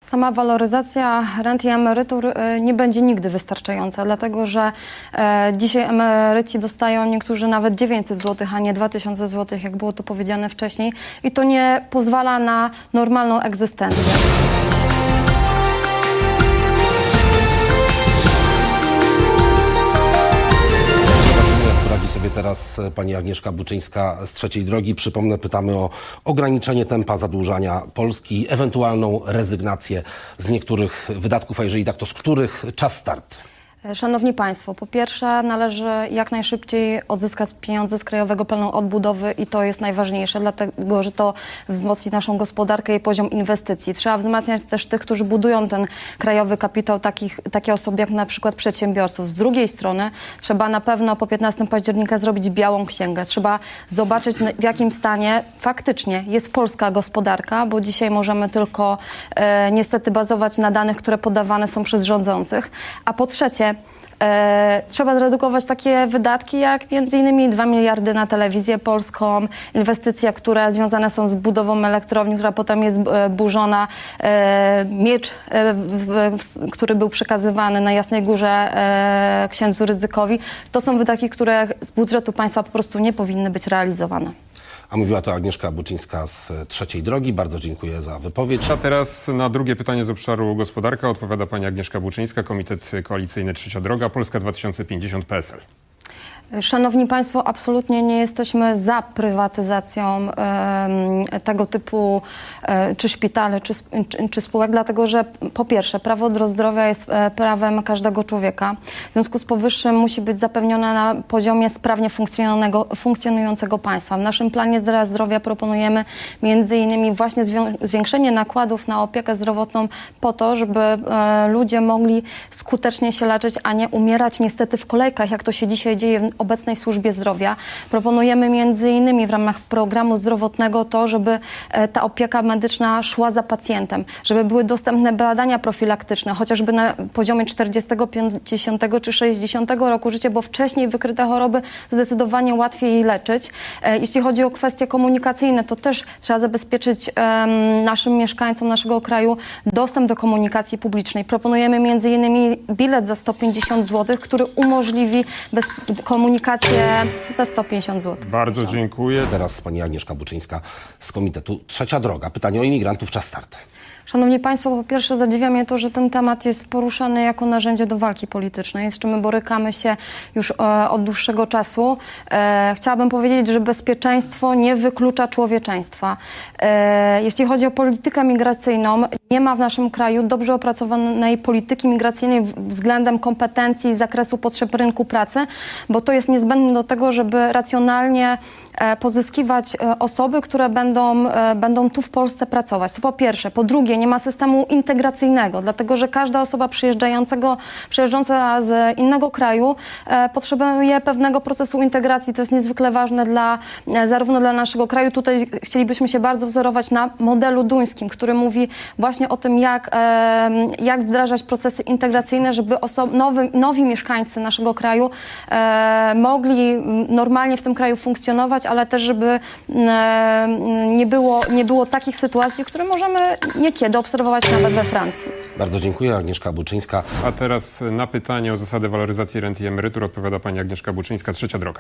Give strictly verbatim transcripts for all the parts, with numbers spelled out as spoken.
Sama waloryzacja rent i emerytur nie będzie nigdy wystarczająca, dlatego że dzisiaj emeryci dostają niektórzy nawet dziewięćset złotych, a nie dwa tysiące złotych, jak było to powiedziane wcześniej, i to nie pozwala na normalną egzystencję. Radzi sobie teraz pani Agnieszka Buczyńska z Trzeciej Drogi. Przypomnę, pytamy o ograniczenie tempa zadłużania Polski, ewentualną rezygnację z niektórych wydatków, a jeżeli tak, to z których czas start? Szanowni Państwo, po pierwsze należy jak najszybciej odzyskać pieniądze z Krajowego Planu Odbudowy i to jest najważniejsze, dlatego że to wzmocni naszą gospodarkę i poziom inwestycji. Trzeba wzmacniać też tych, którzy budują ten krajowy kapitał, takich, takie osoby jak na przykład przedsiębiorców. Z drugiej strony trzeba na pewno po piętnastego października zrobić białą księgę. Trzeba zobaczyć, w jakim stanie faktycznie jest polska gospodarka, bo dzisiaj możemy tylko e, niestety bazować na danych, które podawane są przez rządzących. A po trzecie, E, trzeba zredukować takie wydatki jak między innymi dwa miliardy na telewizję polską, inwestycje, które związane są z budową elektrowni, która potem jest e, burzona, e, miecz, e, w, w, który był przekazywany na Jasnej Górze e, księdzu Rydzykowi. To są wydatki, które z budżetu państwa po prostu nie powinny być realizowane. A mówiła to Agnieszka Buczyńska z Trzeciej Drogi. Bardzo dziękuję za wypowiedź. A teraz na drugie pytanie z obszaru gospodarka odpowiada pani Agnieszka Buczyńska, Komitet Koalicyjny Trzecia Droga, Polska dwa tysiące pięćdziesiąt P S L. Szanowni Państwo, absolutnie nie jesteśmy za prywatyzacją e, tego typu e, czy szpitali, czy, czy, czy spółek, dlatego że po pierwsze prawo do zdrowia jest e, prawem każdego człowieka. W związku z powyższym musi być zapewnione na poziomie sprawnie funkcjonującego państwa. W naszym planie zdrowia, zdrowia proponujemy między innymi właśnie zwiększenie nakładów na opiekę zdrowotną po to, żeby e, ludzie mogli skutecznie się leczyć, a nie umierać niestety w kolejkach, jak to się dzisiaj dzieje w obecnej służbie zdrowia. Proponujemy między innymi w ramach programu zdrowotnego to, żeby ta opieka medyczna szła za pacjentem, żeby były dostępne badania profilaktyczne, chociażby na poziomie czterdziestego, pięćdziesiątego czy sześćdziesiątego roku życia, bo wcześniej wykryte choroby zdecydowanie łatwiej leczyć. Jeśli chodzi o kwestie komunikacyjne, to też trzeba zabezpieczyć um, naszym mieszkańcom naszego kraju dostęp do komunikacji publicznej. Proponujemy między innymi bilet za sto pięćdziesiąt złotych, który umożliwi bez komunikację za sto pięćdziesiąt złotych. Bardzo dziękuję. Teraz pani Agnieszka Buczyńska z Komitetu Trzecia Droga. Pytanie o imigrantów, czas start. Szanowni Państwo, po pierwsze zadziwia mnie to, że ten temat jest poruszany jako narzędzie do walki politycznej, z czym my borykamy się już e, od dłuższego czasu. E, chciałabym powiedzieć, że bezpieczeństwo nie wyklucza człowieczeństwa. E, jeśli chodzi o politykę migracyjną, nie ma w naszym kraju dobrze opracowanej polityki migracyjnej względem kompetencji i zakresu potrzeb rynku pracy, bo to jest niezbędne do tego, żeby racjonalnie e, pozyskiwać e, osoby, które będą, e, będą tu w Polsce pracować. To po pierwsze. Po drugie, nie ma systemu integracyjnego, dlatego że każda osoba przyjeżdżającego, przyjeżdżająca z innego kraju e, potrzebuje pewnego procesu integracji. To jest niezwykle ważne dla, e, zarówno dla naszego kraju. Tutaj chcielibyśmy się bardzo wzorować na modelu duńskim, który mówi właśnie o tym, jak, e, jak wdrażać procesy integracyjne, żeby oso- nowy, nowi mieszkańcy naszego kraju e, mogli normalnie w tym kraju funkcjonować, ale też żeby e, nie było, nie było takich sytuacji, które możemy niekiedy obserwować nawet we Francji. Bardzo dziękuję. Agnieszka Buczyńska. A teraz na pytanie o zasady waloryzacji rent i emerytur odpowiada pani Agnieszka Buczyńska, Trzecia Droga.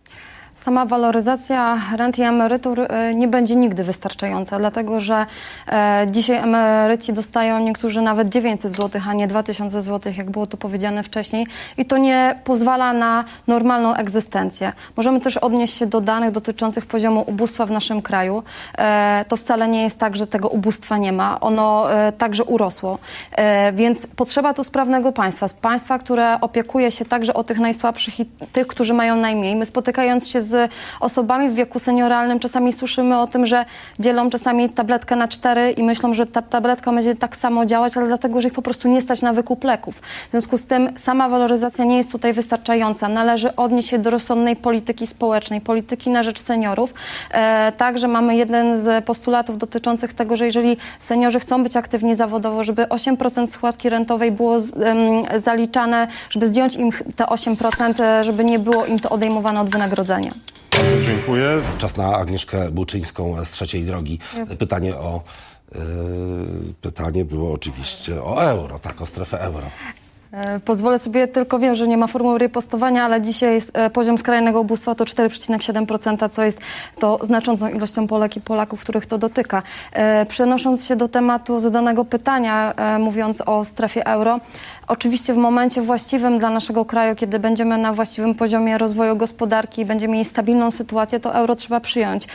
Sama waloryzacja rent i emerytur nie będzie nigdy wystarczająca, dlatego że e, dzisiaj emeryci dostają niektórzy nawet dziewięćset złotych, a nie dwa tysiące złotych, jak było to powiedziane wcześniej, i to nie pozwala na normalną egzystencję. Możemy też odnieść się do danych dotyczących poziomu ubóstwa w naszym kraju. E, to wcale nie jest tak, że tego ubóstwa nie ma. Ono e, także urosło. E, więc potrzeba tu sprawnego państwa. Państwa, które opiekuje się także o tych najsłabszych i tych, którzy mają najmniej. My spotykając się z osobami w wieku senioralnym czasami słyszymy o tym, że dzielą czasami tabletkę na cztery i myślą, że ta tabletka będzie tak samo działać, ale dlatego, że ich po prostu nie stać na wykup leków. W związku z tym sama waloryzacja nie jest tutaj wystarczająca. Należy odnieść się do rozsądnej polityki społecznej, polityki na rzecz seniorów. E, także mamy jeden z postulatów dotyczących tego, że jeżeli seniorzy chcą być aktywni zawodowo, żeby osiem procent składki rentowej było z, um, zaliczane, żeby zdjąć im te osiem procent, żeby nie było im to odejmowane od wynagrodzenia. Bardzo dziękuję. Czas na Agnieszkę Buczyńską z Trzeciej Drogi. Pytanie o Pytanie było oczywiście o euro, tak, o strefę euro. Pozwolę sobie, tylko wiem, że nie ma formuły ripostowania, ale dzisiaj poziom skrajnego ubóstwa to cztery przecinek siedem procent, co jest to znaczącą ilością Polek i Polaków, których to dotyka. Przenosząc się do tematu zadanego pytania, mówiąc o strefie euro, oczywiście w momencie właściwym dla naszego kraju, kiedy będziemy na właściwym poziomie rozwoju gospodarki i będziemy mieli stabilną sytuację, to euro trzeba przyjąć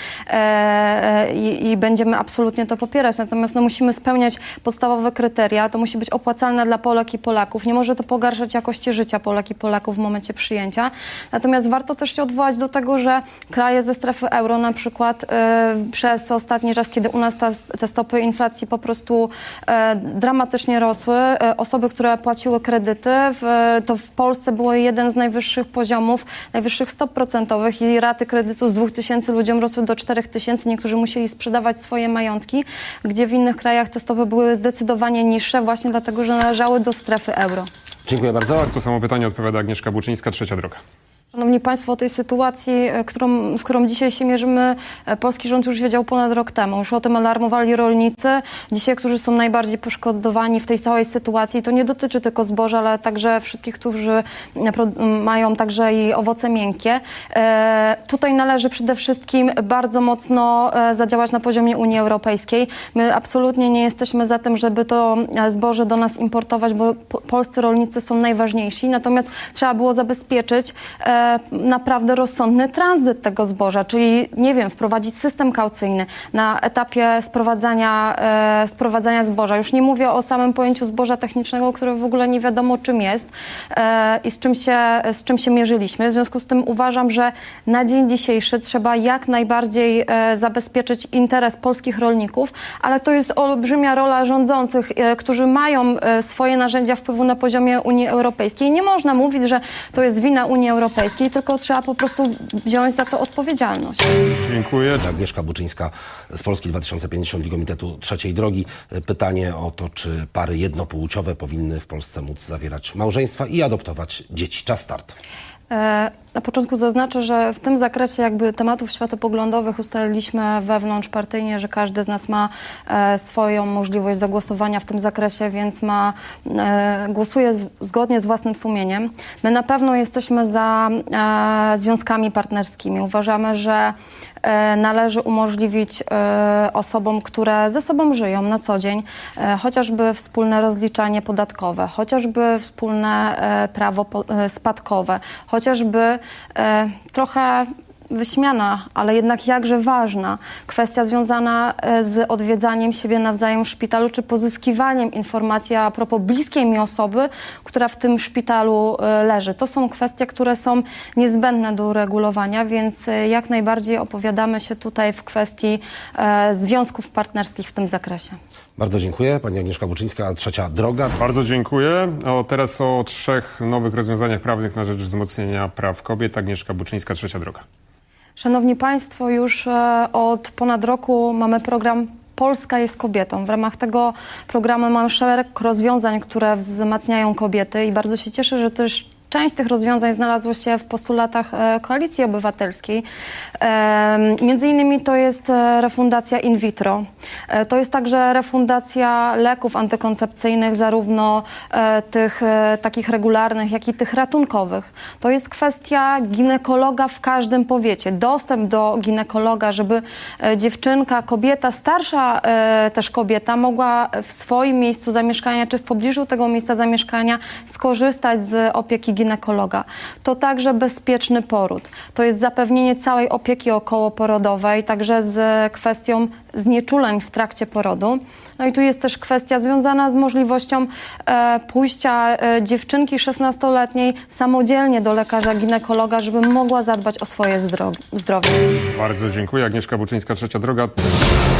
e, i, i będziemy absolutnie to popierać. Natomiast no, musimy spełniać podstawowe kryteria. To musi być opłacalne dla Polek i Polaków. Nie może to pogarszać jakości życia Polek i Polaków w momencie przyjęcia. Natomiast warto też się odwołać do tego, że kraje ze strefy euro na przykład e, przez ostatni czas, kiedy u nas ta, te stopy inflacji po prostu e, dramatycznie rosły, e, osoby, które płaciły kredyty, w, to w Polsce było jeden z najwyższych poziomów, najwyższych stóp procentowych i raty kredytu z dwóch tysięcy ludziom rosły do czterech tysięcy. Niektórzy musieli sprzedawać swoje majątki, gdzie w innych krajach te stopy były zdecydowanie niższe właśnie dlatego, że należały do strefy euro. Dziękuję bardzo. To samo pytanie odpowiada Agnieszka Buczyńska, Trzecia Droga. Szanowni Państwo, o tej sytuacji, którą, z którą dzisiaj się mierzymy, polski rząd już wiedział ponad rok temu. Już o tym alarmowali rolnicy, dzisiaj, którzy są najbardziej poszkodowani w tej całej sytuacji. To nie dotyczy tylko zboża, ale także wszystkich, którzy mają także i owoce miękkie. E, tutaj należy przede wszystkim bardzo mocno zadziałać na poziomie Unii Europejskiej. My absolutnie nie jesteśmy za tym, żeby to zboże do nas importować, bo polscy rolnicy są najważniejsi. Natomiast trzeba było zabezpieczyć e, naprawdę rozsądny tranzyt tego zboża, czyli, nie wiem, wprowadzić system kaucyjny na etapie sprowadzania, e, sprowadzania zboża. Już nie mówię o samym pojęciu zboża technicznego, które w ogóle nie wiadomo czym jest e, i z czym, się, z czym się mierzyliśmy. W związku z tym uważam, że na dzień dzisiejszy trzeba jak najbardziej e, zabezpieczyć interes polskich rolników, ale to jest olbrzymia rola rządzących, e, którzy mają e, swoje narzędzia wpływu na poziomie Unii Europejskiej. Nie można mówić, że to jest wina Unii Europejskiej, tylko trzeba po prostu wziąć za to odpowiedzialność. Dziękuję. Agnieszka Buczyńska z Polski dwa tysiące pięćdziesiąt i Komitetu Trzeciej Drogi. Pytanie o to, czy pary jednopłciowe powinny w Polsce móc zawierać małżeństwa i adoptować dzieci. Czas start. Na początku zaznaczę, że w tym zakresie jakby tematów światopoglądowych ustaliliśmy wewnątrzpartyjnie, że każdy z nas ma e, swoją możliwość zagłosowania w tym zakresie, więc ma, e, głosuje z, zgodnie z własnym sumieniem. My na pewno jesteśmy za e, związkami partnerskimi. Uważamy, że e, należy umożliwić e, osobom, które ze sobą żyją na co dzień, e, chociażby wspólne rozliczanie podatkowe, chociażby wspólne e, prawo po, e, spadkowe, chociażby e, trochę wyśmiana, ale jednak jakże ważna kwestia związana z odwiedzaniem siebie nawzajem w szpitalu, czy pozyskiwaniem informacji a propos bliskiej mi osoby, która w tym szpitalu leży. To są kwestie, które są niezbędne do uregulowania, więc jak najbardziej opowiadamy się tutaj w kwestii e, związków partnerskich w tym zakresie. Bardzo dziękuję. Pani Agnieszka Buczyńska, Trzecia Droga. Bardzo dziękuję. O, teraz o trzech nowych rozwiązaniach prawnych na rzecz wzmocnienia praw kobiet. Agnieszka Buczyńska, Trzecia Droga. Szanowni Państwo, już od ponad roku mamy program Polska jest kobietą. W ramach tego programu mamy szereg rozwiązań, które wzmacniają kobiety i bardzo się cieszę, że też część tych rozwiązań znalazło się w postulatach Koalicji Obywatelskiej. Między innymi to jest refundacja in vitro. To jest także refundacja leków antykoncepcyjnych, zarówno tych takich regularnych, jak i tych ratunkowych. To jest kwestia ginekologa w każdym powiecie. Dostęp do ginekologa, żeby dziewczynka, kobieta, starsza też kobieta mogła w swoim miejscu zamieszkania, czy w pobliżu tego miejsca zamieszkania skorzystać z opieki ginekologa. ginekologa. To także bezpieczny poród. To jest zapewnienie całej opieki okołoporodowej, także z kwestią znieczuleń w trakcie porodu. No i tu jest też kwestia związana z możliwością e, pójścia e, dziewczynki szesnastoletniej samodzielnie do lekarza ginekologa, żeby mogła zadbać o swoje zdrowie. Bardzo dziękuję. Agnieszka Buczyńska, Trzecia Droga.